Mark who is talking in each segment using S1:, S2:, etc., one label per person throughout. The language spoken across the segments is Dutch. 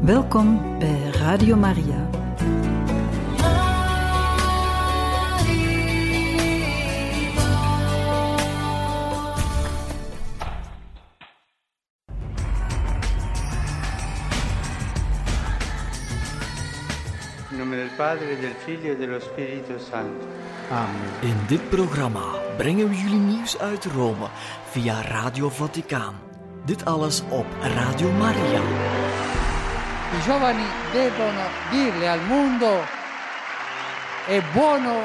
S1: Welkom bij Radio Maria.
S2: In nome del Padre, del Figlio e dello Spirito Santo.
S3: Amen.
S4: In dit programma brengen we jullie nieuws uit Rome via Radio Vaticaan. Dit alles op Radio Maria.
S3: I giovani devono dirle al mondo: è buono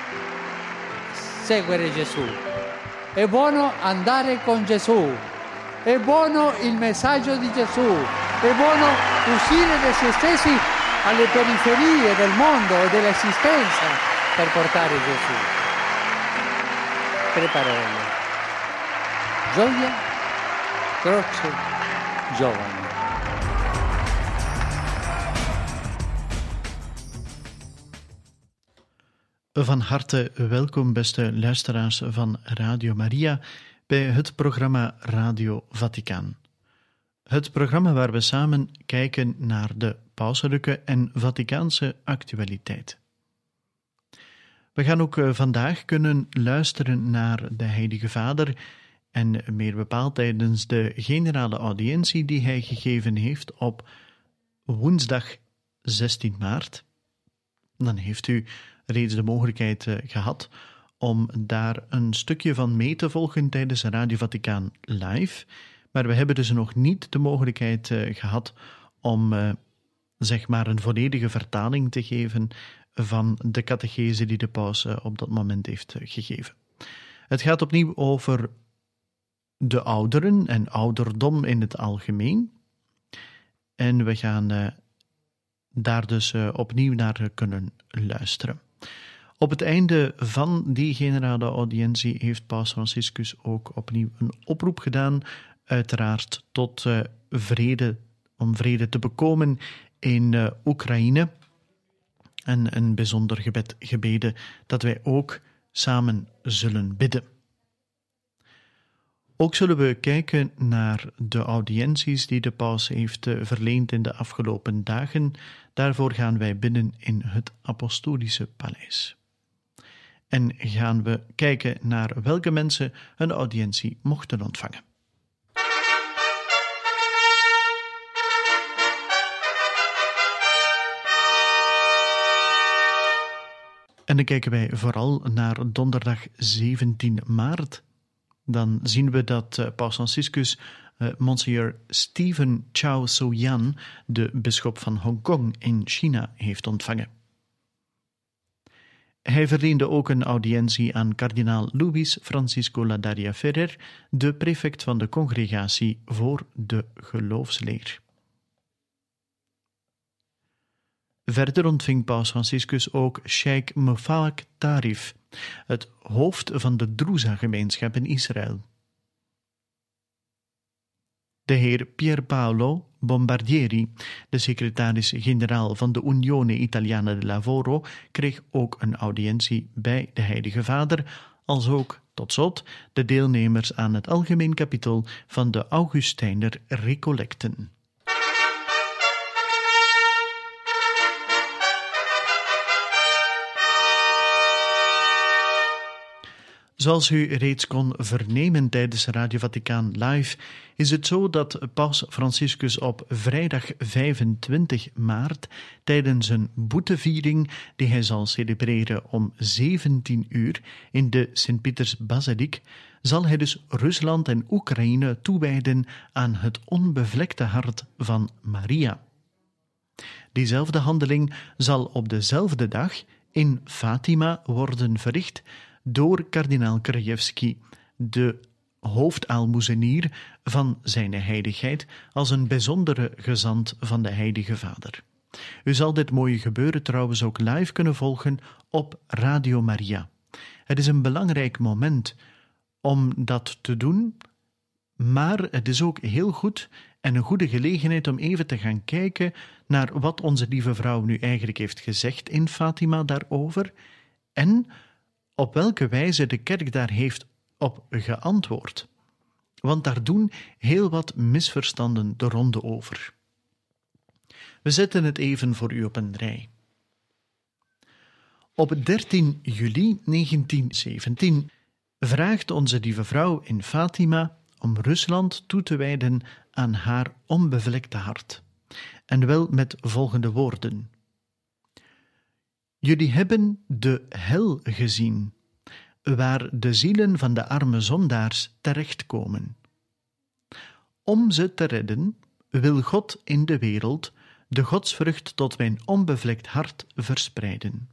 S3: seguire Gesù, è buono andare con Gesù, è buono il messaggio di Gesù, è buono uscire da se stessi alle periferie del mondo e dell'esistenza per portare Gesù. Tre parole: gioia, croce, giovani.
S5: Van harte welkom, beste luisteraars van Radio Maria, bij het programma Radio Vaticaan. Het programma waar we samen kijken naar de pauselijke en Vaticaanse actualiteit. We gaan ook vandaag kunnen luisteren naar de Heilige Vader en meer bepaald tijdens de generale audiëntie die hij gegeven heeft op woensdag 16 maart. Dan heeft u reeds de mogelijkheid gehad om daar een stukje van mee te volgen tijdens Radio Vaticaan live. Maar we hebben dus nog niet de mogelijkheid gehad om een volledige vertaling te geven van de catechese die de paus op dat moment heeft gegeven. Het gaat opnieuw over de ouderen en ouderdom in het algemeen. En we gaan daar dus opnieuw naar kunnen luisteren. Op het einde van die generale audiëntie heeft Paus Franciscus ook opnieuw een oproep gedaan, uiteraard tot vrede, om vrede te bekomen in Oekraïne. En een bijzonder gebed gebeden dat wij ook samen zullen bidden. Ook zullen we kijken naar de audiënties die de paus heeft verleend in de afgelopen dagen. Daarvoor gaan wij binnen in het Apostolische Paleis. En gaan we kijken naar welke mensen een audiëntie mochten ontvangen. En dan kijken wij vooral naar donderdag 17 maart. Dan zien we dat Paus Franciscus Monsignor Stephen Chow So-yan, de bisschop van Hongkong in China, heeft ontvangen. Hij verleende ook een audiëntie aan kardinaal Luis Francisco Ladaria Ferrer, de prefect van de Congregatie voor de Geloofsleer. Verder ontving Paus Franciscus ook Sheikh Mufawak Tarif, het hoofd van de Druza-gemeenschap in Israël. De heer Pier Paolo Bombardieri, de secretaris-generaal van de Unione Italiana del Lavoro, kreeg ook een audiëntie bij de Heilige Vader, als ook, tot slot, de deelnemers aan het algemeen kapittel van de Augustijner Recollecten. Zoals u reeds kon vernemen tijdens Radio Vaticaan Live, is het zo dat Paus Franciscus op vrijdag 25 maart tijdens een boeteviering die hij zal celebreren om 17 uur in de Sint-Pieters-basiliek, zal hij dus Rusland en Oekraïne toewijden aan het onbevlekte hart van Maria. Diezelfde handeling zal op dezelfde dag in Fatima worden verricht door kardinaal Krajewski, de hoofdaalmoezenier van zijn heiligheid, als een bijzondere gezant van de Heilige Vader. U zal dit mooie gebeuren trouwens ook live kunnen volgen op Radio Maria. Het is een belangrijk moment om dat te doen, maar het is ook heel goed en een goede gelegenheid om even te gaan kijken naar wat onze lieve vrouw nu eigenlijk heeft gezegd in Fatima daarover en op welke wijze de kerk daar heeft op geantwoord. Want daar doen heel wat misverstanden de ronde over. We zetten het even voor u op een rij. Op 13 juli 1917 vraagt onze lieve vrouw in Fatima om Rusland toe te wijden aan haar onbevlekte hart. En wel met volgende woorden. Jullie hebben de hel gezien, waar de zielen van de arme zondaars terechtkomen. Om ze te redden, wil God in de wereld de godsvrucht tot mijn onbevlekt hart verspreiden.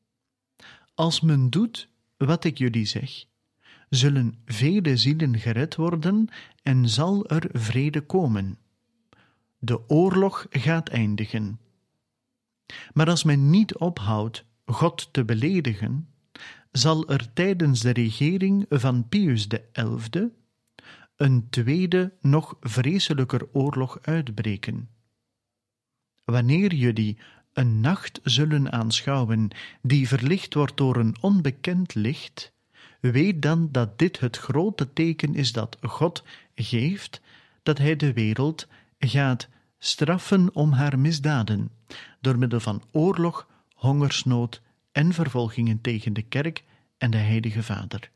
S5: Als men doet wat ik jullie zeg, zullen vele zielen gered worden en zal er vrede komen. De oorlog gaat eindigen. Maar als men niet ophoudt God te beledigen, zal er tijdens de regering van Pius XI een tweede, nog vreselijker oorlog uitbreken. Wanneer jullie een nacht zullen aanschouwen die verlicht wordt door een onbekend licht, weet dan dat dit het grote teken is dat God geeft, dat Hij de wereld gaat straffen om haar misdaden, door middel van oorlog, hongersnood en vervolgingen tegen de kerk en de Heilige Vader.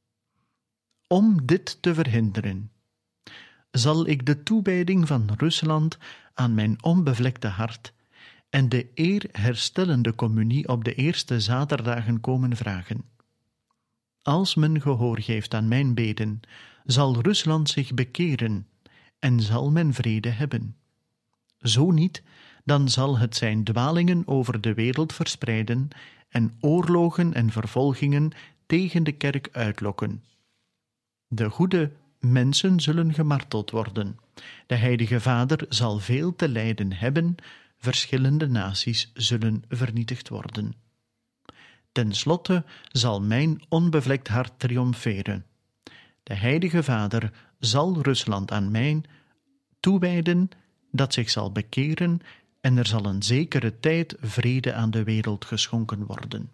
S5: Om dit te verhinderen, zal ik de toewijding van Rusland aan mijn onbevlekte hart en de eerherstellende communie op de eerste zaterdagen komen vragen. Als men gehoor geeft aan mijn beden, zal Rusland zich bekeren en zal men vrede hebben. Zo niet, dan zal het zijn dwalingen over de wereld verspreiden en oorlogen en vervolgingen tegen de kerk uitlokken. De goede mensen zullen gemarteld worden. De Heilige Vader zal veel te lijden hebben, verschillende naties zullen vernietigd worden. Ten slotte zal mijn onbevlekt hart triomferen. De Heilige Vader zal Rusland aan mij toewijden, dat zich zal bekeren, en er zal een zekere tijd vrede aan de wereld geschonken worden.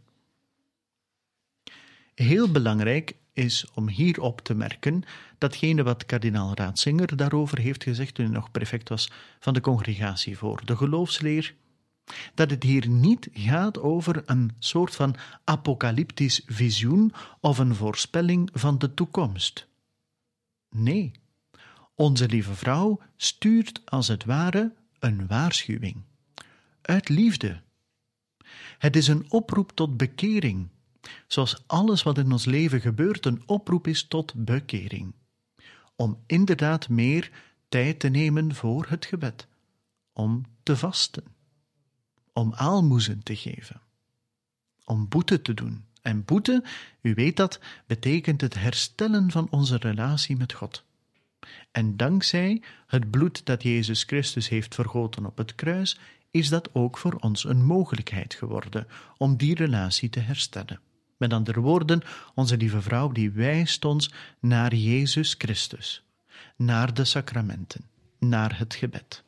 S5: Heel belangrijk is om hier op te merken datgene wat kardinaal Ratzinger daarover heeft gezegd toen hij nog prefect was van de Congregatie voor de Geloofsleer, dat het hier niet gaat over een soort van apocalyptisch visioen of een voorspelling van de toekomst. Nee, onze lieve vrouw stuurt als het ware een waarschuwing. Uit liefde. Het is een oproep tot bekering, zoals alles wat in ons leven gebeurt een oproep is tot bekering. Om inderdaad meer tijd te nemen voor het gebed, om te vasten, om aalmoezen te geven, om boete te doen. En boete, u weet dat, betekent het herstellen van onze relatie met God. En dankzij het bloed dat Jezus Christus heeft vergoten op het kruis, is dat ook voor ons een mogelijkheid geworden om die relatie te herstellen. Met andere woorden, onze lieve vrouw die wijst ons naar Jezus Christus, naar de sacramenten, naar het gebed.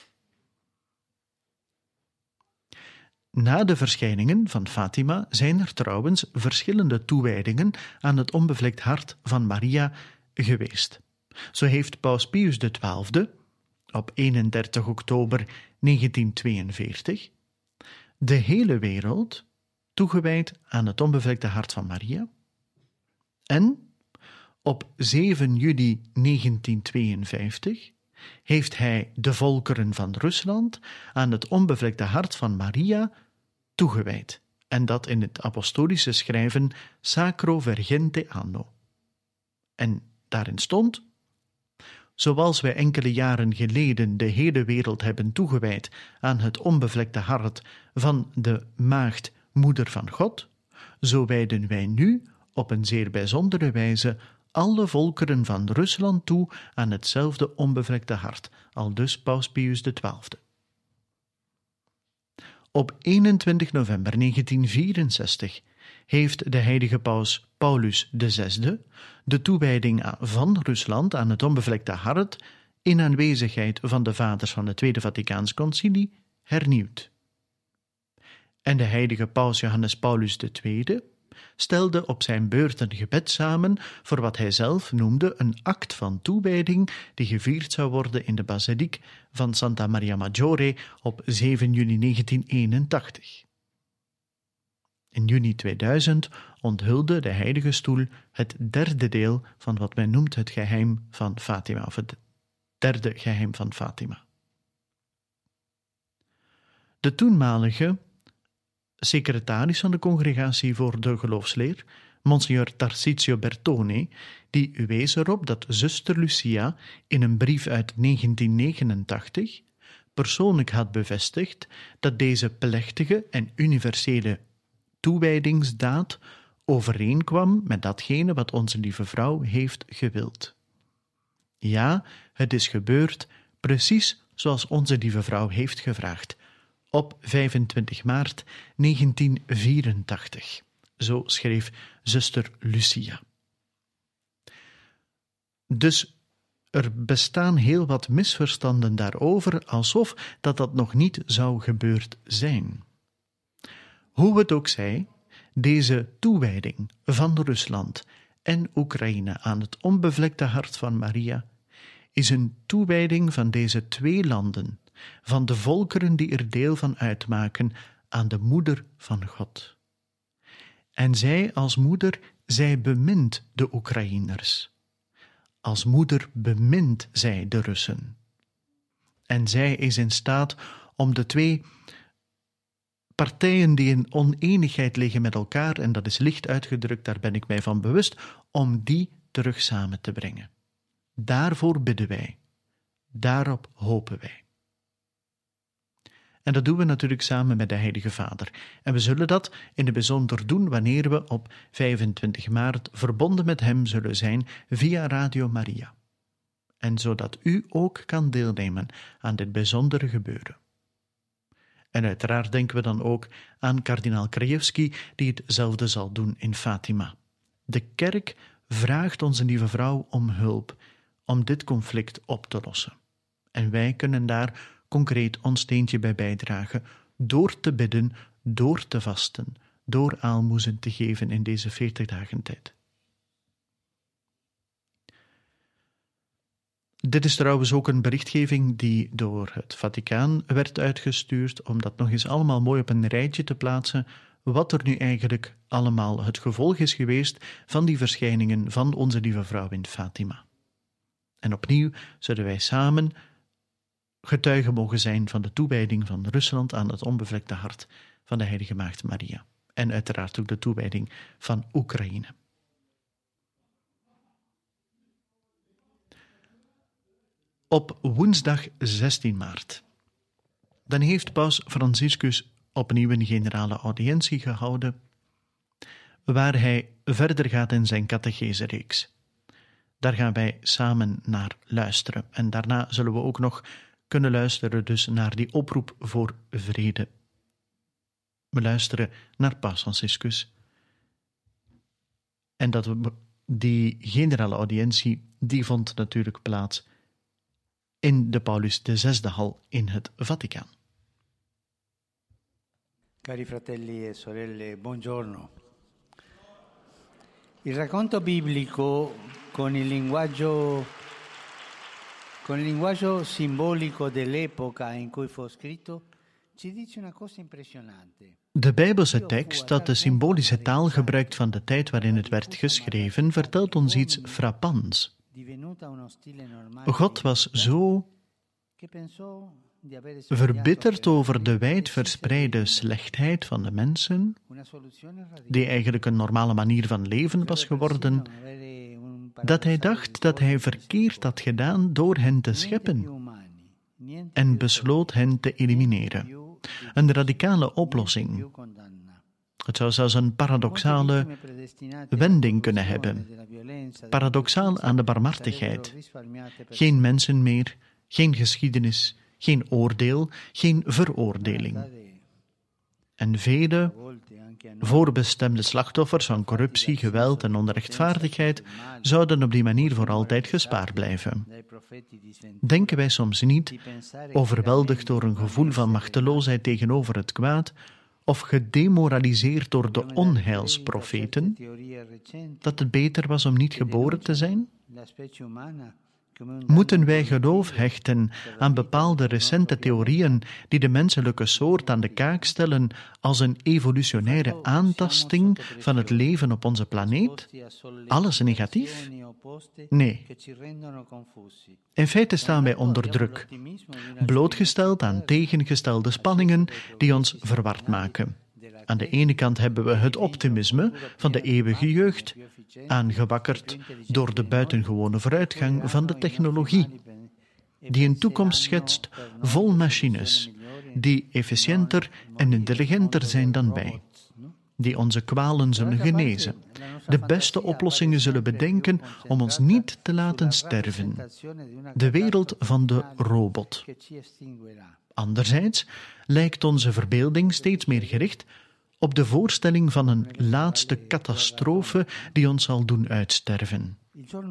S5: Na de verschijningen van Fatima zijn er trouwens verschillende toewijdingen aan het onbevlekt hart van Maria geweest. Zo heeft Paus Pius XII op 31 oktober 1942 de hele wereld toegewijd aan het onbevlekte hart van Maria. En op 7 juli 1952 heeft hij de volkeren van Rusland aan het onbevlekte hart van Maria toegewijd. En dat in het apostolische schrijven Sacro Vergente Anno. En daarin stond: zoals wij enkele jaren geleden de hele wereld hebben toegewijd aan het onbevlekte hart van de maagd Moeder van God, zo wijden wij nu op een zeer bijzondere wijze alle volkeren van Rusland toe aan hetzelfde onbevlekte hart, aldus Paus Pius XII. Op 21 november 1964 heeft de heilige paus Paulus VI de toewijding van Rusland aan het onbevlekte hart in aanwezigheid van de vaders van het Tweede Vaticaans Concilie hernieuwd. En de heilige paus Johannes Paulus II stelde op zijn beurt een gebed samen voor wat hij zelf noemde een act van toewijding die gevierd zou worden in de basiliek van Santa Maria Maggiore op 7 juni 1981. In juni 2000 onthulde de Heilige Stoel het derde deel van wat men noemt het geheim van Fatima, of het derde geheim van Fatima. De toenmalige secretaris van de Congregatie voor de Geloofsleer, Monsignor Tarsizio Bertone, die wees erop dat zuster Lucia in een brief uit 1989 persoonlijk had bevestigd dat deze plechtige en universele toewijdingsdaad overeenkwam met datgene wat onze lieve vrouw heeft gewild. Ja, het is gebeurd precies zoals onze lieve vrouw heeft gevraagd, op 25 maart 1984. Zo schreef zuster Lucia. Dus er bestaan heel wat misverstanden daarover, alsof dat nog niet zou gebeurd zijn. Hoe het ook zij, deze toewijding van Rusland en Oekraïne aan het onbevlekte hart van Maria is een toewijding van deze twee landen, van de volkeren die er deel van uitmaken, aan de moeder van God. En zij als moeder, zij bemint de Oekraïners. Als moeder bemint zij de Russen. En zij is in staat om de twee partijen die in oneenigheid liggen met elkaar, en dat is licht uitgedrukt, daar ben ik mij van bewust, om die terug samen te brengen. Daarvoor bidden wij. Daarop hopen wij. En dat doen we natuurlijk samen met de Heilige Vader. En we zullen dat in het bijzonder doen wanneer we op 25 maart verbonden met hem zullen zijn via Radio Maria. En zodat u ook kan deelnemen aan dit bijzondere gebeuren. En uiteraard denken we dan ook aan kardinaal Krajewski, die hetzelfde zal doen in Fatima. De kerk vraagt onze lieve vrouw om hulp, om dit conflict op te lossen. En wij kunnen daar concreet ons steentje bij bijdragen, door te bidden, door te vasten, door aalmoezen te geven in deze 40 dagen tijd. Dit is trouwens ook een berichtgeving die door het Vaticaan werd uitgestuurd, om dat nog eens allemaal mooi op een rijtje te plaatsen, wat er nu eigenlijk allemaal het gevolg is geweest van die verschijningen van onze lieve vrouw in Fatima. En opnieuw zullen wij samen getuigen mogen zijn van de toewijding van Rusland aan het onbevlekte hart van de Heilige Maagd Maria. En uiteraard ook de toewijding van Oekraïne. Op woensdag 16 maart. Dan heeft paus Franciscus opnieuw een generale audiëntie gehouden, waar hij verder gaat in zijn catechesereeks. Daar gaan wij samen naar luisteren. En daarna zullen we ook nog kunnen luisteren dus naar die oproep voor vrede. We luisteren naar paus Franciscus. En die generale audiëntie, die vond natuurlijk plaats in de Paulus VI-hal in het Vaticaan.
S2: Cari fratelli e sorelle, buongiorno. Il racconto biblico con il linguaggio simbolico dell'epoca in cui fu scritto ci dice una cosa impressionante.
S5: De Bijbelse tekst, dat de symbolische taal gebruikt van de tijd waarin het werd geschreven, vertelt ons iets frappants. God was zo verbitterd over de wijdverspreide slechtheid van de mensen, die eigenlijk een normale manier van leven was geworden, dat hij dacht dat hij verkeerd had gedaan door hen te scheppen en besloot hen te elimineren. Een radicale oplossing. Het zou zelfs een paradoxale wending kunnen hebben. Paradoxaal aan de barmhartigheid. Geen mensen meer, geen geschiedenis, geen oordeel, geen veroordeling. En vele voorbestemde slachtoffers van corruptie, geweld en onrechtvaardigheid zouden op die manier voor altijd gespaard blijven. Denken wij soms niet, overweldigd door een gevoel van machteloosheid tegenover het kwaad, of gedemoraliseerd door de onheilsprofeten, dat het beter was om niet geboren te zijn? Moeten wij geloof hechten aan bepaalde recente theorieën die de menselijke soort aan de kaak stellen als een evolutionaire aantasting van het leven op onze planeet? Alles negatief? Nee. In feite staan wij onder druk, blootgesteld aan tegengestelde spanningen die ons verward maken. Aan de ene kant hebben we het optimisme van de eeuwige jeugd, aangewakkerd door de buitengewone vooruitgang van de technologie, die een toekomst schetst vol machines, die efficiënter en intelligenter zijn dan wij, die onze kwalen zullen genezen, de beste oplossingen zullen bedenken om ons niet te laten sterven. De wereld van de robot. Anderzijds lijkt onze verbeelding steeds meer gericht op de voorstelling van een laatste catastrofe die ons zal doen uitsterven.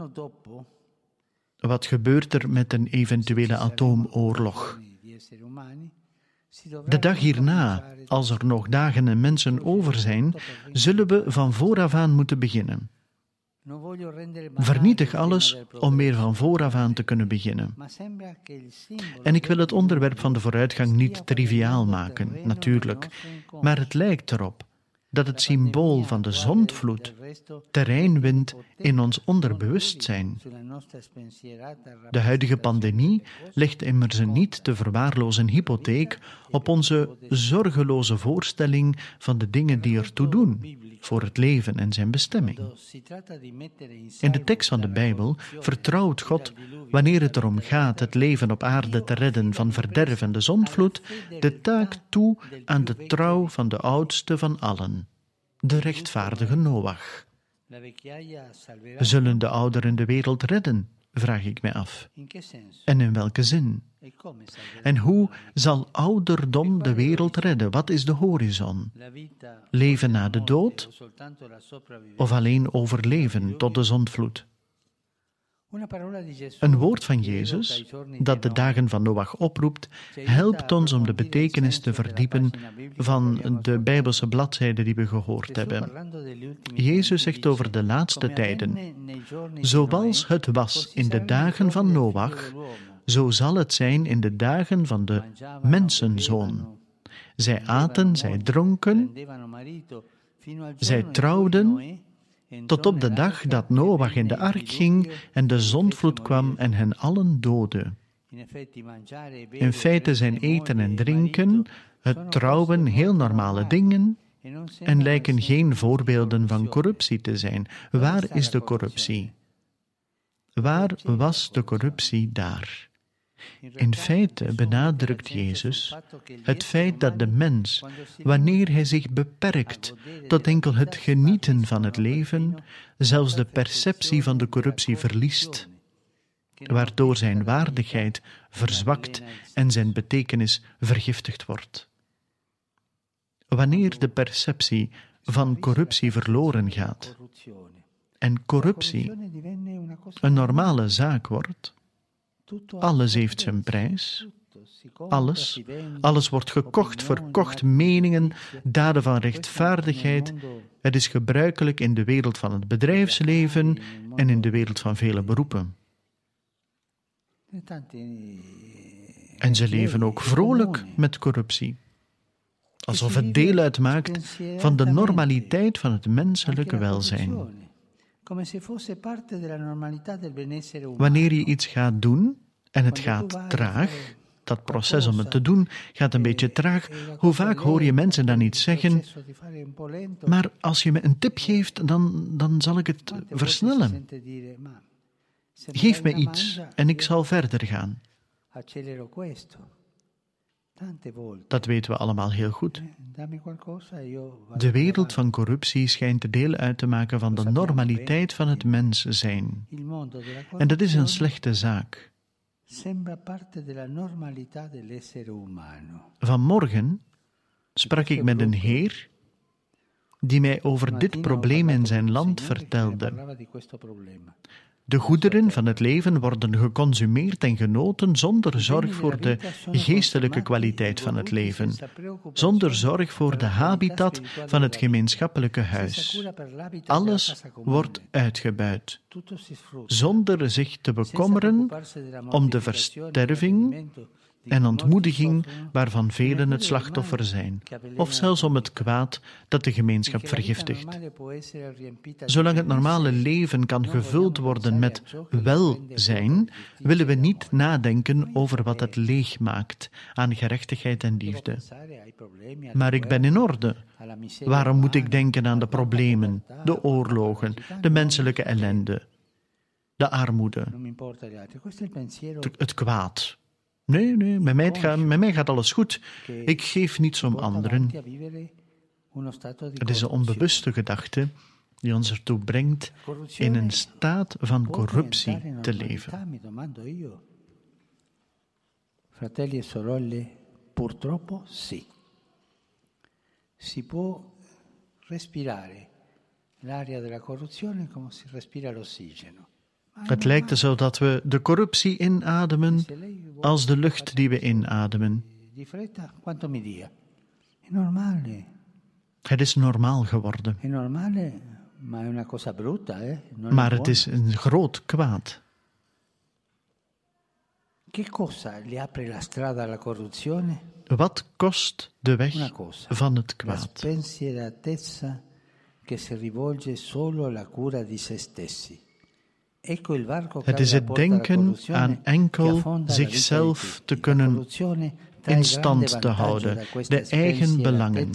S5: Wat gebeurt er met een eventuele atoomoorlog? De dag hierna, als er nog dagen en mensen over zijn, zullen we van vooraf aan moeten beginnen. Vernietig alles om weer van vooraf aan te kunnen beginnen. En ik wil het onderwerp van de vooruitgang niet triviaal maken, natuurlijk, maar het lijkt erop dat het symbool van de zondvloed terrein wint in ons onderbewustzijn. De huidige pandemie legt immers een niet te verwaarlozen hypotheek op onze zorgeloze voorstelling van de dingen die ertoe doen voor het leven en zijn bestemming. In de tekst van de Bijbel vertrouwt God, wanneer het erom gaat het leven op aarde te redden van verderf en de zondvloed, de taak toe aan de trouw van de oudste van allen, de rechtvaardige Noach. Zullen de ouderen de wereld redden, vraag ik mij af. En in welke zin? En hoe zal ouderdom de wereld redden? Wat is de horizon? Leven na de dood? Of alleen overleven tot de zondvloed? Een woord van Jezus, dat de dagen van Noach oproept, helpt ons om de betekenis te verdiepen van de Bijbelse bladzijden die we gehoord hebben. Jezus zegt over de laatste tijden: zoals het was in de dagen van Noach, zo zal het zijn in de dagen van de mensenzoon. Zij aten, zij dronken, zij trouwden, tot op de dag dat Noach in de ark ging en de zondvloed kwam en hen allen doodde. In feite zijn eten en drinken, het trouwen, heel normale dingen en lijken geen voorbeelden van corruptie te zijn. Waar is de corruptie? Waar was de corruptie daar? In feite benadrukt Jezus het feit dat de mens, wanneer hij zich beperkt tot enkel het genieten van het leven, zelfs de perceptie van de corruptie verliest, waardoor zijn waardigheid verzwakt en zijn betekenis vergiftigd wordt. Wanneer de perceptie van corruptie verloren gaat en corruptie een normale zaak wordt, alles heeft zijn prijs. Alles wordt gekocht, verkocht, meningen, daden van rechtvaardigheid. Het is gebruikelijk in de wereld van het bedrijfsleven en in de wereld van vele beroepen. En ze leven ook vrolijk met corruptie, alsof het deel uitmaakt van de normaliteit van het menselijke welzijn. Wanneer je iets gaat doen en het gaat traag, dat proces om het te doen gaat een beetje traag, hoe vaak hoor je mensen dan iets zeggen: maar als je me een tip geeft, dan zal ik het versnellen. Geef me iets en ik zal verder gaan. Dat weten we allemaal heel goed. De wereld van corruptie schijnt deel uit te maken van de normaliteit van het mens zijn. En dat is een slechte zaak. Vanmorgen sprak ik met een heer die mij over dit probleem in zijn land vertelde. De goederen van het leven worden geconsumeerd en genoten zonder zorg voor de geestelijke kwaliteit van het leven, zonder zorg voor de habitat van het gemeenschappelijke huis. Alles wordt uitgebuit, zonder zich te bekommeren om de versterving en ontmoediging waarvan velen het slachtoffer zijn, of zelfs om het kwaad dat de gemeenschap vergiftigt. Zolang het normale leven kan gevuld worden met welzijn, willen we niet nadenken over wat het leeg maakt aan gerechtigheid en liefde. Maar ik ben in orde. Waarom moet ik denken aan de problemen, de oorlogen, de menselijke ellende, de armoede, het kwaad? Nee, met mij gaat alles goed. Ik geef niets om anderen. Het is een onbewuste gedachte die ons ertoe brengt in een staat van corruptie te leven.
S2: Fratelli e sorelle, purtroppo sì. Si può respirare l'aria della corruzione come si respira l'ossigeno.
S5: Het lijkt alsof dat we de corruptie inademen als de lucht die we inademen. Het is normaal geworden. Maar het is een groot kwaad. Wat kost de weg van het kwaad? Het is het denken aan enkel zichzelf te kunnen in stand te houden, de eigen belangen,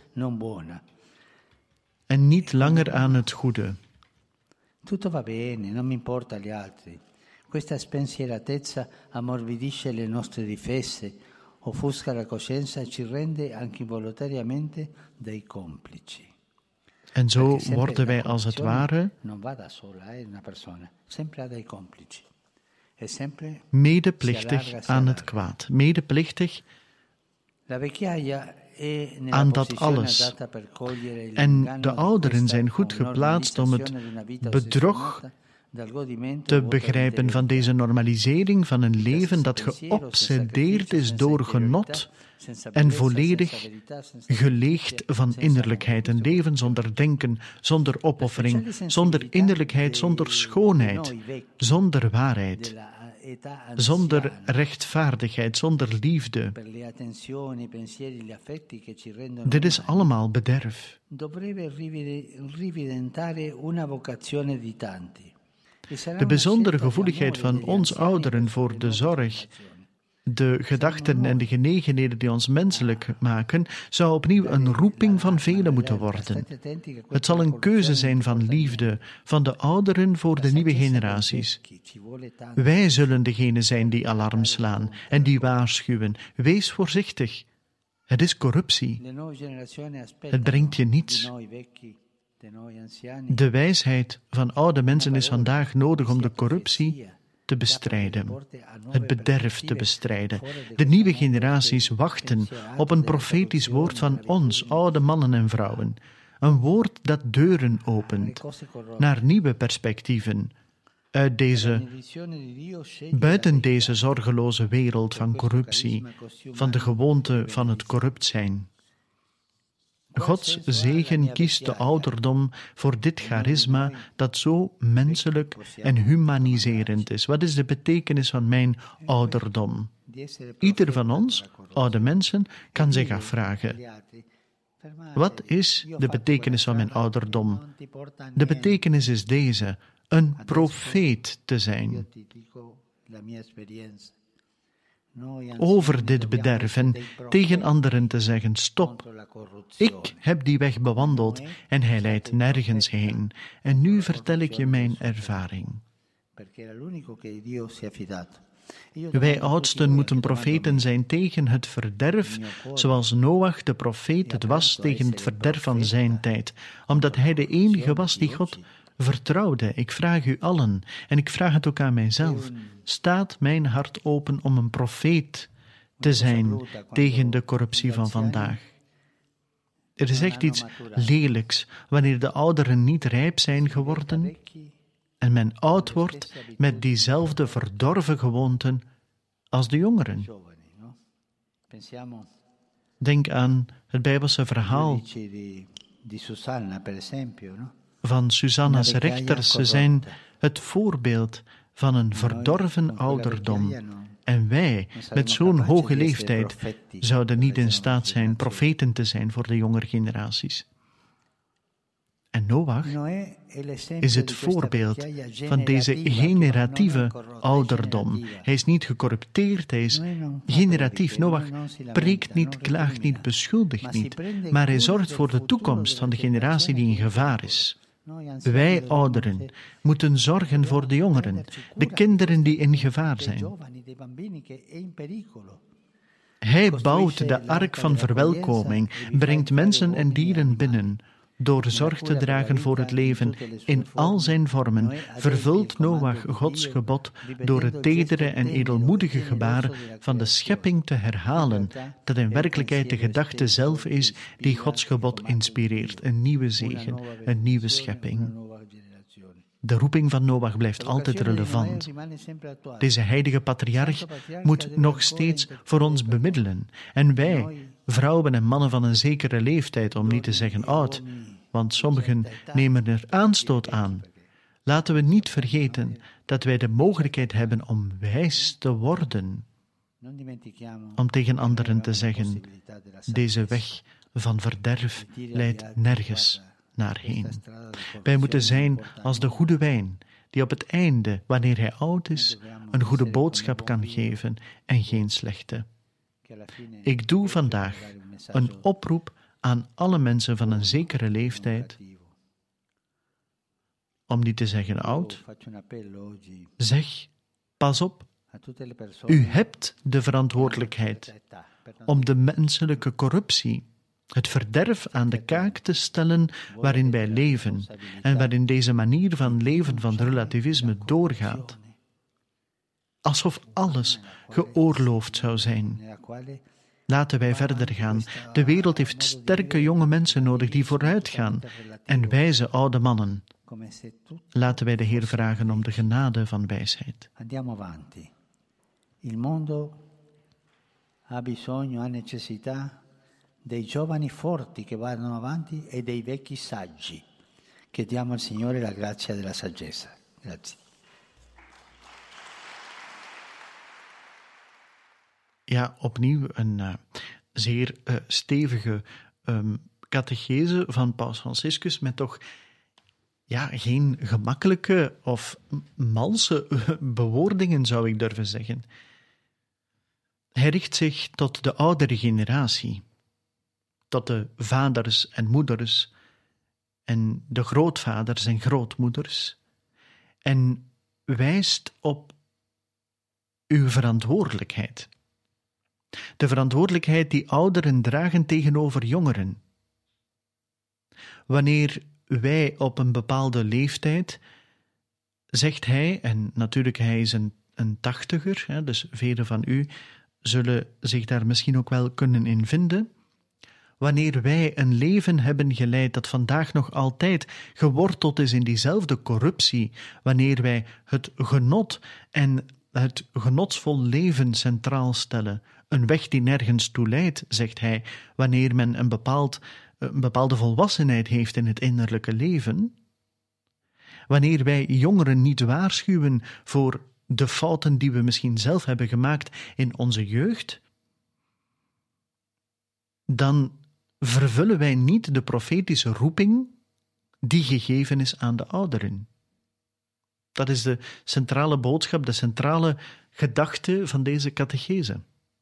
S5: en niet langer aan het goede.
S2: Tutto va bene, non mi importa gli altri. Questa spensieratezza ammorbidisce le nostre difese, offusca la coscienza e ci rende anche involontariamente dei complici.
S5: En zo worden wij als het ware medeplichtig aan het kwaad, medeplichtig aan dat alles. En de ouderen zijn goed geplaatst om het bedrog te begrijpen van deze normalisering van een leven dat geobsedeerd is door genot en volledig geleegd van innerlijkheid. Een leven zonder denken, zonder opoffering, zonder innerlijkheid, zonder schoonheid, zonder waarheid, zonder rechtvaardigheid, zonder liefde. Dit is allemaal bederf. De bijzondere gevoeligheid van ons ouderen voor de zorg, de gedachten en de genegenheden die ons menselijk maken, zou opnieuw een roeping van velen moeten worden. Het zal een keuze zijn van liefde, van de ouderen voor de nieuwe generaties. Wij zullen degene zijn die alarm slaan en die waarschuwen. Wees voorzichtig. Het is corruptie. Het brengt je niets. De wijsheid van oude mensen is vandaag nodig om de corruptie te bestrijden, het bederf te bestrijden. De nieuwe generaties wachten op een profetisch woord van ons, oude mannen en vrouwen. Een woord dat deuren opent naar nieuwe perspectieven buiten deze zorgeloze wereld van corruptie, van de gewoonte van het corrupt zijn. Gods zegen kiest de ouderdom voor dit charisma dat zo menselijk en humaniserend is. Wat is de betekenis van mijn ouderdom? Ieder van ons, oude mensen, kan zich afvragen: wat is de betekenis van mijn ouderdom? De betekenis is deze: een profeet te zijn over dit bederf en tegen anderen te zeggen: stop, ik heb die weg bewandeld en hij leidt nergens heen. En nu vertel ik je mijn ervaring. Wij oudsten moeten profeten zijn tegen het verderf, zoals Noach de profeet het was tegen het verderf van zijn tijd, omdat hij de enige was die God vertrouwde. Ik vraag u allen, en ik vraag het ook aan mijzelf: staat mijn hart open om een profeet te zijn tegen de corruptie van vandaag? Er is echt iets lelijks wanneer de ouderen niet rijp zijn geworden en men oud wordt met diezelfde verdorven gewoonten als de jongeren. Denk aan het Bijbelse verhaal van Susanna's rechters. Ze zijn het voorbeeld van een verdorven ouderdom. En wij, met zo'n hoge leeftijd, zouden niet in staat zijn profeten te zijn voor de jongere generaties. En Noach is het voorbeeld van deze generatieve ouderdom. Hij is niet gecorrupteerd, hij is generatief. Noach preekt niet, klaagt niet, beschuldigt niet, maar hij zorgt voor de toekomst van de generatie die in gevaar is. Wij ouderen moeten zorgen voor de jongeren, de kinderen die in gevaar zijn. Hij bouwt de ark van verwelkoming, brengt mensen en dieren binnen. Door zorg te dragen voor het leven in al zijn vormen, vervult Noach Gods gebod door het tedere en edelmoedige gebaar van de schepping te herhalen, dat in werkelijkheid de gedachte zelf is die Gods gebod inspireert, een nieuwe zegen, een nieuwe schepping. De roeping van Noach blijft altijd relevant. Deze heilige patriarch moet nog steeds voor ons bemiddelen. En wij, vrouwen en mannen van een zekere leeftijd, om niet te zeggen oud, want sommigen nemen er aanstoot aan. Laten we niet vergeten dat wij de mogelijkheid hebben om wijs te worden. Om tegen anderen te zeggen, deze weg van verderf leidt nergens naar heen. Wij moeten zijn als de goede wijn, die op het einde, wanneer hij oud is, een goede boodschap kan geven en geen slechte. Ik doe vandaag een oproep aan alle mensen van een zekere leeftijd, om niet te zeggen oud. Zeg, pas op, u hebt de verantwoordelijkheid om de menselijke corruptie, het verderf aan de kaak te stellen waarin wij leven en waarin deze manier van leven van relativisme doorgaat. Alsof alles geoorloofd zou zijn. Laten wij verder gaan. De wereld heeft sterke jonge mensen nodig die vooruitgaan en wijze oude mannen. Laten wij de Heer vragen om de genade van wijsheid.
S2: Andiamo avanti. Il mondo ha bisogno, ha necessità dei giovani forti che vadano avanti e dei vecchi saggi. Chiediamo al Signore la grazia della saggezza. Grazie.
S5: Ja, opnieuw een zeer stevige catechese van Paus Franciscus met toch geen gemakkelijke of malse bewoordingen, zou ik durven zeggen. Hij richt zich tot de oudere generatie, tot de vaders en moeders en de grootvaders en grootmoeders en wijst op uw verantwoordelijkheid. De verantwoordelijkheid die ouderen dragen tegenover jongeren. Wanneer wij op een bepaalde leeftijd, zegt hij, en natuurlijk hij is een 80er, dus velen van u zullen zich daar misschien ook wel kunnen in vinden, wanneer wij een leven hebben geleid dat vandaag nog altijd geworteld is in diezelfde corruptie, wanneer wij het genot en het genotsvol leven centraal stellen, een weg die nergens toe leidt, zegt hij, wanneer men een bepaalde volwassenheid heeft in het innerlijke leven, wanneer wij jongeren niet waarschuwen voor de fouten die we misschien zelf hebben gemaakt in onze jeugd, dan vervullen wij niet de profetische roeping die gegeven is aan de ouderen. Dat is de centrale boodschap, de centrale gedachte van deze catechese.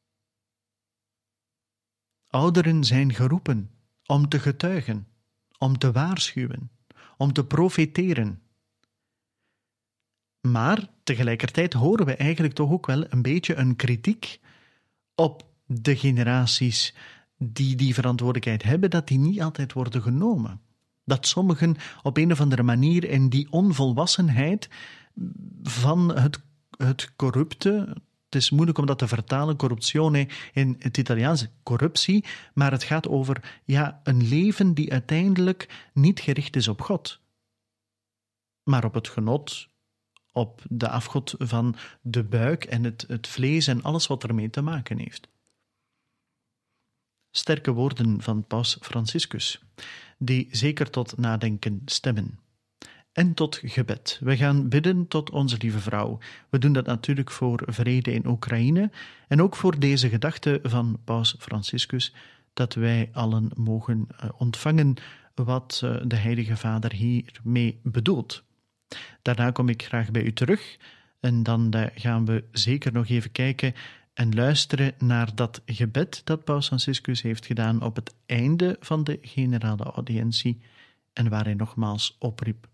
S5: Ouderen zijn geroepen om te getuigen, om te waarschuwen, om te profeteren. Maar tegelijkertijd horen we eigenlijk toch ook wel een beetje een kritiek op de generaties die die verantwoordelijkheid hebben, dat die niet altijd worden genomen. Dat sommigen op een of andere manier in die onvolwassenheid van het corrupte, het is moeilijk om dat te vertalen, corruptione in het Italiaans, corruptie, maar het gaat over een leven die uiteindelijk niet gericht is op God, maar op het genot op de afgod van de buik en het vlees en alles wat ermee te maken heeft. Sterke woorden van paus Franciscus, die zeker tot nadenken stemmen. En tot gebed. We gaan bidden tot onze lieve vrouw. We doen dat natuurlijk voor vrede in Oekraïne en ook voor deze gedachte van paus Franciscus, dat wij allen mogen ontvangen wat de Heilige Vader hiermee bedoelt. Daarna kom ik graag bij u terug en dan gaan we zeker nog even kijken en luisteren naar dat gebed dat paus Franciscus heeft gedaan op het einde van de generale audiëntie en waar hij nogmaals opriep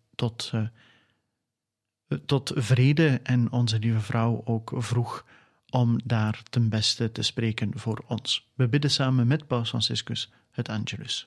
S5: tot vrede en onze lieve vrouw ook vroeg om daar ten beste te spreken voor ons. We bidden samen met paus Franciscus het Angelus.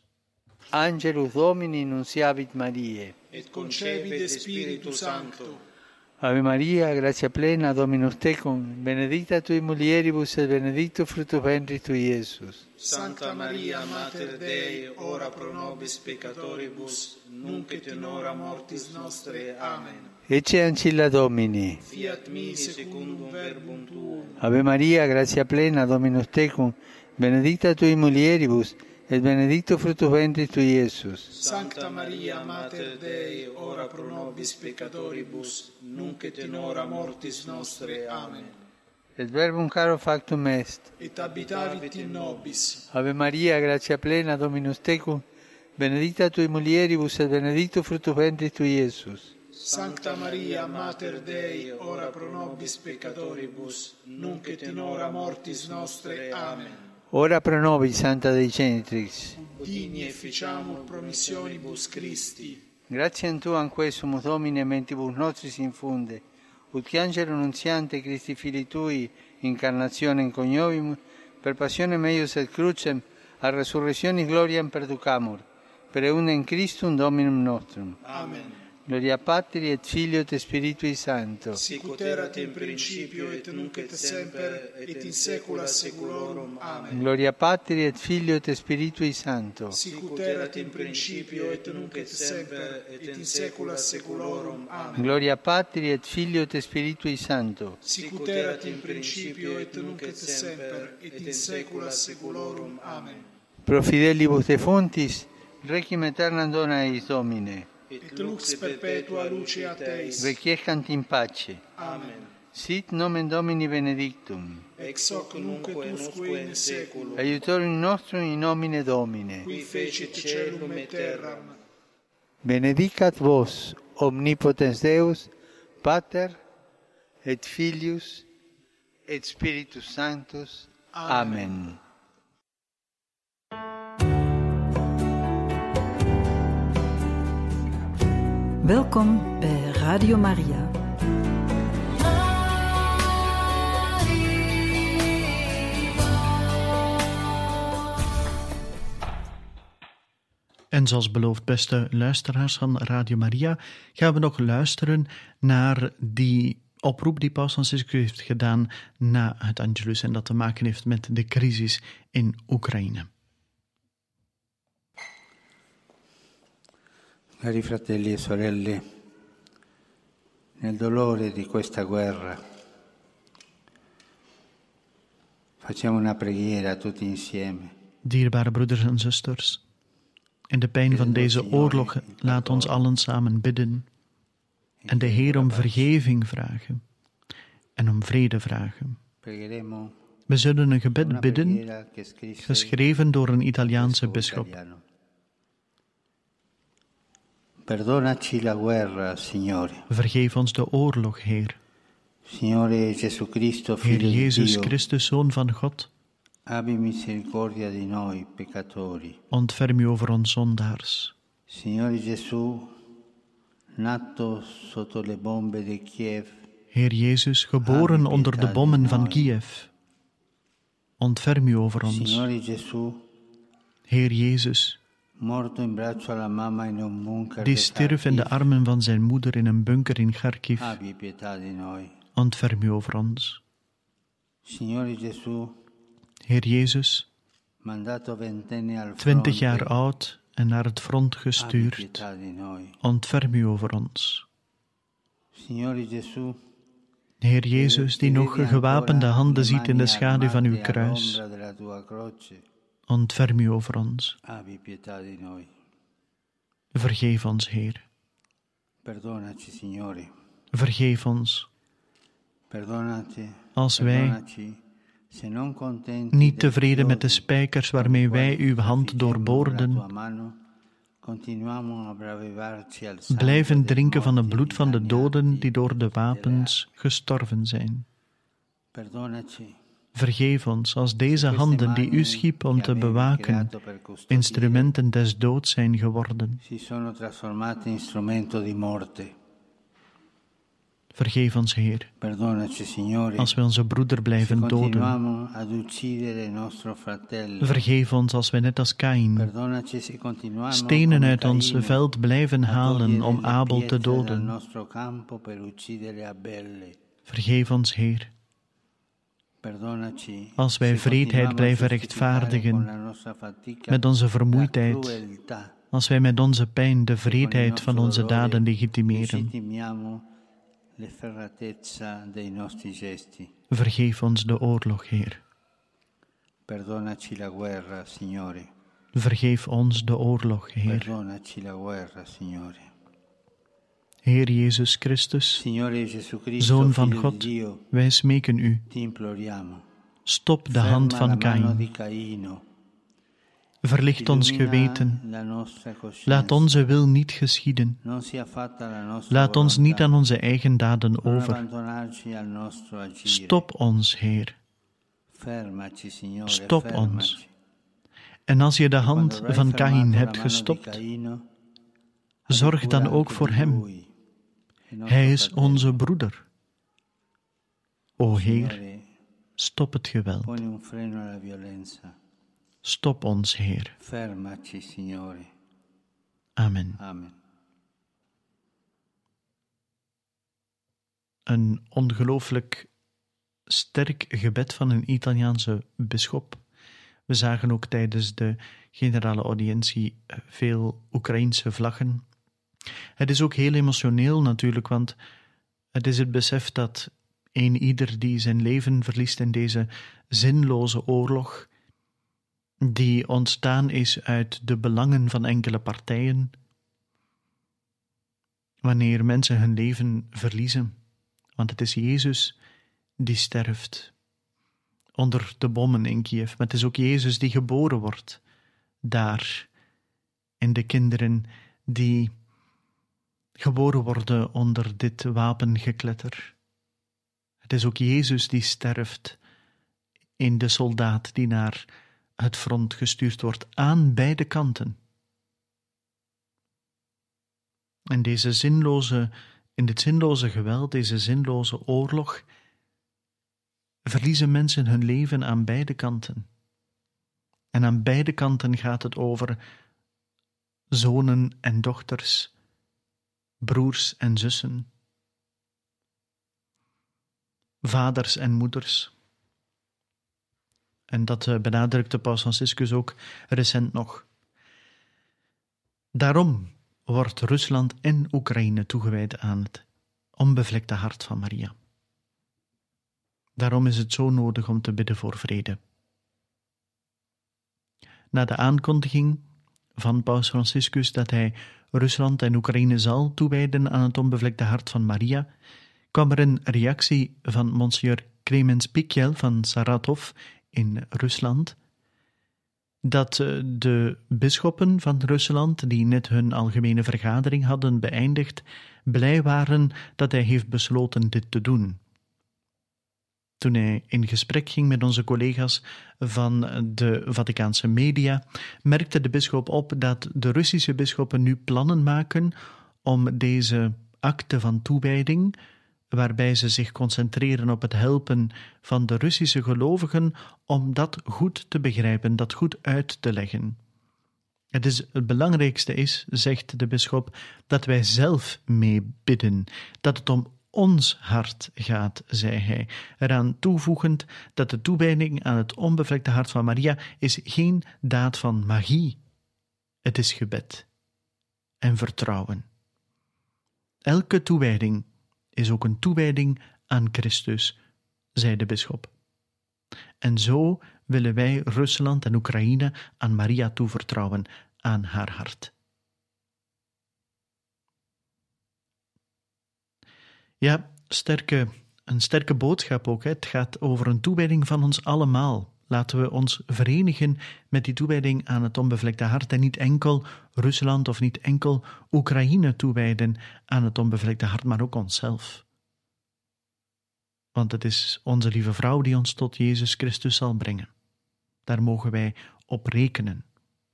S2: Angelus Domini nunciavit Mariae.
S6: Et concepit Spiritus Sancto.
S2: Ave Maria, gratia plena, Dominus tecum, benedicta tui mulieribus et benedictus fructus ventris tui, Iesus.
S6: Sancta Maria, Mater Dei, ora pro nobis peccatoribus, nunc et in hora mortis nostre. Amen.
S2: Ecce ancilla Domini.
S6: Fiat mi secundum verbum tuum.
S2: Ave Maria, gratia plena, Dominus tecum, benedicta tui mulieribus, et benedictus fructus ventris tui, Iesus.
S6: Sancta Maria, Mater Dei, ora pro nobis peccatoribus, nunc et in hora mortis nostre. Amen.
S2: Et verbum caro factum est.
S6: Et habitavit in nobis.
S2: Ave Maria, gratia plena, Dominus tecum, benedicta tui mulieribus, et benedictus fructus ventris tui, Iesus.
S6: Sancta Maria, Mater Dei, ora pro nobis peccatoribus, nunc et in hora mortis nostre. Amen.
S2: Ora pro nobis, Santa Dei Genitrix.
S6: Digni efficiamur promissionibus Christi.
S2: Gratiam Tuam quesumus Domine mentibus nostris infunde, ut che angelo nunziante Christi Filii Tui incarnationem coniovimus, per passionem eius et crucem, a resurrectionis gloriam perducamur, per eundem Christum Dominum nostrum.
S6: Amen.
S2: Gloria Patri et Filio et Spiritui Sancto.
S6: Sicut erat in principio et nunc et semper et in saecula saeculorum. Amen.
S2: Gloria Patri et Filio et Spiritui Sancto.
S6: Sicut erat in principio et nunc et semper et in saecula saeculorum. Amen.
S2: Gloria Patri et Filio et Spiritui Sancto.
S6: Sicut erat in principio et nunc et semper et in saecula saeculorum. Amen.
S2: Pro fidelibus defuntis, requiem aeternam dona eis Domine.
S6: Et lux perpetua luceat eis.
S2: Requiescant in pace.
S6: Amen.
S2: Sit nomen Domini benedictum.
S6: Ex hoc nunc et usque in saeculum.
S2: Aiutorium nostrum in nomine Domine.
S6: Qui fecit caelum et terram.
S2: Benedicat vos, omnipotens Deus, Pater, et Filius, et Spiritus Sanctus. Amen.
S1: Welkom bij Radio Maria.
S5: En zoals beloofd, beste luisteraars van Radio Maria, gaan we nog luisteren naar die oproep die paus Franciscus heeft gedaan na het Angelus en dat te maken heeft met de crisis in Oekraïne.
S2: Cari fratelli e sorelle, nel dolore di questa guerra facciamo una preghiera tutti insieme.
S5: Dierbare broeders en zusters, in de pijn van deze oorlog laat ons allen samen bidden en de Heer om vergeving vragen en om vrede vragen. We zullen een gebed bidden, geschreven door een Italiaanse bisschop.
S2: Perdonaci la guerra, Signore.
S5: Vergeef ons de oorlog, Heer.
S2: Signore Gesù Cristo,
S5: Heer
S2: Figlio di
S5: Jezus
S2: Dio,
S5: Christus, Zoon van God,
S2: abbi misericordia di noi peccatori.
S5: ontferm u over ons zondaars.
S2: Signore Gesù, nato sotto le bombe di Kiev,
S5: Heer Jezus, geboren onder de bommen van Kiev, ontferm u over ons.
S2: Signore Gesù,
S5: Heer Jezus,
S2: morto in braccio alla mamma in un bunker
S5: die
S2: di
S5: stierf in de
S2: Kharkiv,
S5: armen van zijn moeder in een bunker in Kharkiv,
S2: abbi pietà di noi.
S5: ontferm u over ons.
S2: Signore Gesù,
S5: Heer Jezus,
S2: mandato ventenne al
S5: 20
S2: fronte,
S5: jaar oud en naar het front
S2: abbi
S5: gestuurd,
S2: pietà di noi.
S5: ontferm u over ons.
S2: Signore Gesù,
S5: Heer Jezus, die nog gewapende handen ziet in de schaduw van uw kruis, ontferm u over ons.
S2: abbi pietà di noi.
S5: Vergeef ons, Heer.
S2: Perdonaci, Signore.
S5: Vergeef ons als wij, niet tevreden met de spijkers waarmee wij uw hand doorboorden, blijven drinken van het bloed van de doden die door de wapens gestorven zijn. Vergeef ons als deze handen die u schiep om te bewaken, instrumenten des doods zijn geworden. Vergeef ons, Heer, als wij onze broeder blijven doden. Vergeef ons als wij net als Kaïn stenen uit ons veld blijven halen om Abel te doden. Vergeef ons, Heer, als wij wreedheid blijven rechtvaardigen met onze vermoeidheid, als wij met onze pijn de wreedheid van onze daden legitimeren. Vergeef ons de oorlog, Heer. Vergeef ons de oorlog, Heer. Heer Jezus Christus, Zoon van God, wij smeken u. Stop de hand van Kaïn. Verlicht ons geweten. Laat onze wil niet geschieden. Laat ons niet aan onze eigen daden over. Stop ons, Heer. Stop ons. En als je de hand van Kaïn hebt gestopt, zorg dan ook voor hem. Hij is onze broeder. O Heer, stop het geweld. Stop ons, Heer. Amen. Een ongelooflijk sterk gebed van een Italiaanse bisschop. We zagen ook tijdens de generale audiëntie veel Oekraïense vlaggen. Het is ook heel emotioneel natuurlijk, want het is het besef dat ieder die zijn leven verliest in deze zinloze oorlog, die ontstaan is uit de belangen van enkele partijen, wanneer mensen hun leven verliezen. Want het is Jezus die sterft onder de bommen in Kiev, maar het is ook Jezus die geboren wordt daar, en de kinderen die geboren worden onder dit wapengekletter. Het is ook Jezus die sterft in de soldaat die naar het front gestuurd wordt, aan beide kanten. En in dit zinloze geweld, deze zinloze oorlog, verliezen mensen hun leven aan beide kanten. En aan beide kanten gaat het over zonen en dochters, broers en zussen, vaders en moeders. En dat benadrukte Paus Franciscus ook recent nog. Daarom wordt Rusland en Oekraïne toegewijd aan het onbevlekte hart van Maria. Daarom is het zo nodig om te bidden voor vrede. Na de aankondiging van Paus Franciscus dat hij Rusland en Oekraïne zal toewijden aan het onbevlekte hart van Maria, kwam er een reactie van Monsieur Clemens Pikiel van Saratov in Rusland, dat de bisschoppen van Rusland, die net hun algemene vergadering hadden beëindigd, blij waren dat hij heeft besloten dit te doen. Toen hij in gesprek ging met onze collega's van de Vaticaanse media, merkte de bisschop op dat de Russische bisschoppen nu plannen maken om deze akte van toewijding, waarbij ze zich concentreren op het helpen van de Russische gelovigen, om dat goed te begrijpen, dat goed uit te leggen. Het belangrijkste is, zegt de bisschop, dat wij zelf meebidden, dat het om ons hart gaat, zei hij, eraan toevoegend dat de toewijding aan het onbevlekte hart van Maria is geen daad van magie. Het is gebed en vertrouwen. Elke toewijding is ook een toewijding aan Christus, zei de bisschop. En zo willen wij Rusland en Oekraïne aan Maria toevertrouwen, aan haar hart. Ja, een sterke boodschap ook. Hè. Het gaat over een toewijding van ons allemaal. Laten we ons verenigen met die toewijding aan het onbevlekte hart en niet enkel Rusland of niet enkel Oekraïne toewijden aan het onbevlekte hart, maar ook onszelf. Want het is onze lieve vrouw die ons tot Jezus Christus zal brengen. Daar mogen wij op rekenen.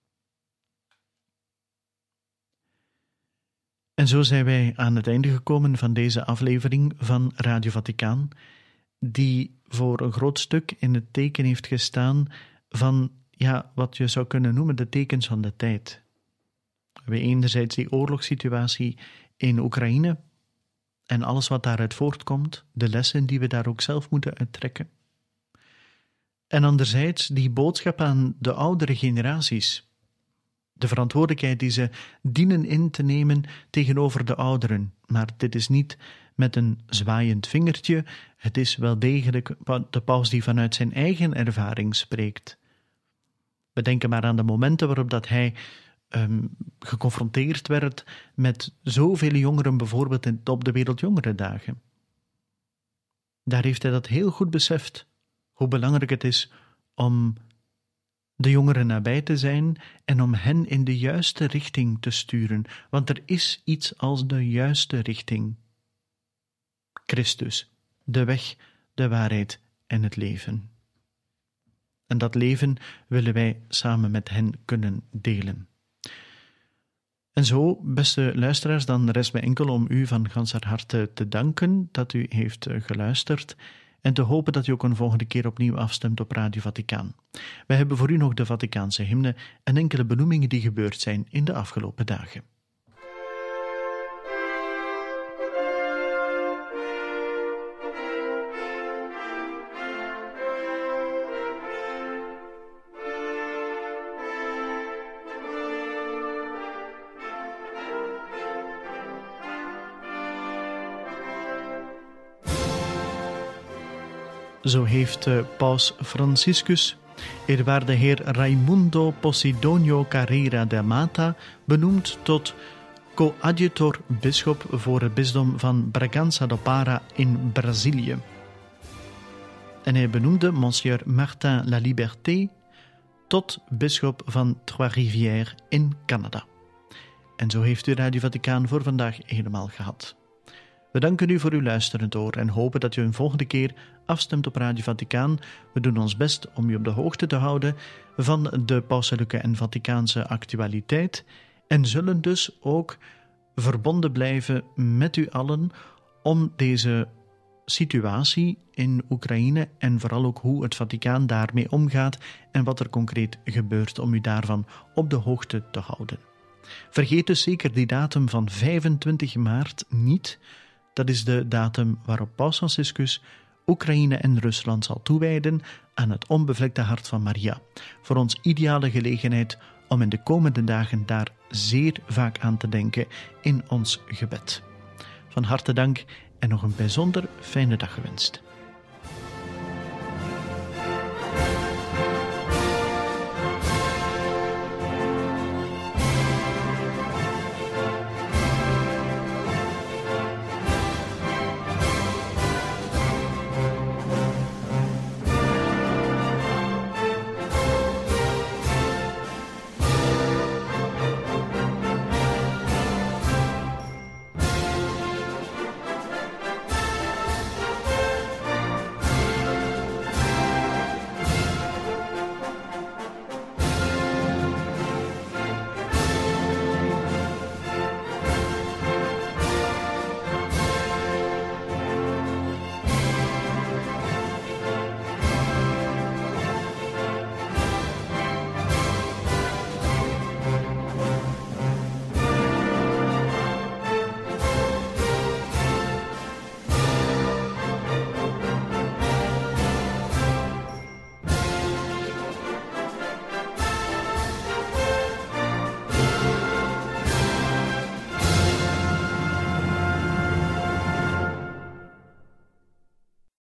S5: En zo zijn wij aan het einde gekomen van deze aflevering van Radio Vaticaan, die voor een groot stuk in het teken heeft gestaan van, wat je zou kunnen noemen de tekens van de tijd. We hebben enerzijds die oorlogssituatie in Oekraïne en alles wat daaruit voortkomt, de lessen die we daar ook zelf moeten uittrekken. En anderzijds die boodschap aan de oudere generaties, de verantwoordelijkheid die ze dienen in te nemen tegenover de ouderen. Maar dit is niet met een zwaaiend vingertje, het is wel degelijk de paus die vanuit zijn eigen ervaring spreekt. We denken maar aan de momenten waarop dat hij geconfronteerd werd met zoveel jongeren, bijvoorbeeld op de Wereldjongerendagen. Daar heeft hij dat heel goed beseft, hoe belangrijk het is om de jongeren nabij te zijn en om hen in de juiste richting te sturen, want er is iets als de juiste richting. Christus, de weg, de waarheid en het leven. En dat leven willen wij samen met hen kunnen delen. En zo, beste luisteraars, dan rest mij enkel om u van ganser harte te danken dat u heeft geluisterd en te hopen dat u ook een volgende keer opnieuw afstemt op Radio Vaticaan. Wij hebben voor u nog de Vaticaanse hymne en enkele benoemingen die gebeurd zijn in de afgelopen dagen. Zo heeft paus Franciscus eerwaarde heer Raimundo Posidonio Carreira de Mata benoemd tot coadjutor bisschop voor het bisdom van Bragança do Para in Brazilië. En hij benoemde monsieur Martin Laliberté tot bisschop van Trois-Rivières in Canada. En zo heeft u Radio Vaticaan voor vandaag helemaal gehad. We danken u voor uw luisterend oor en hopen dat u een volgende keer afstemt op Radio Vaticaan. We doen ons best om u op de hoogte te houden van de pauselijke en Vaticaanse actualiteit en zullen dus ook verbonden blijven met u allen om deze situatie in Oekraïne en vooral ook hoe het Vaticaan daarmee omgaat en wat er concreet gebeurt om u daarvan op de hoogte te houden. Vergeet dus zeker die datum van 25 maart niet. Dat is de datum waarop paus Franciscus Oekraïne en Rusland zal toewijden aan het onbevlekte hart van Maria. Voor ons ideale gelegenheid om in de komende dagen daar zeer vaak aan te denken in ons gebed. Van harte dank en nog een bijzonder fijne dag gewenst.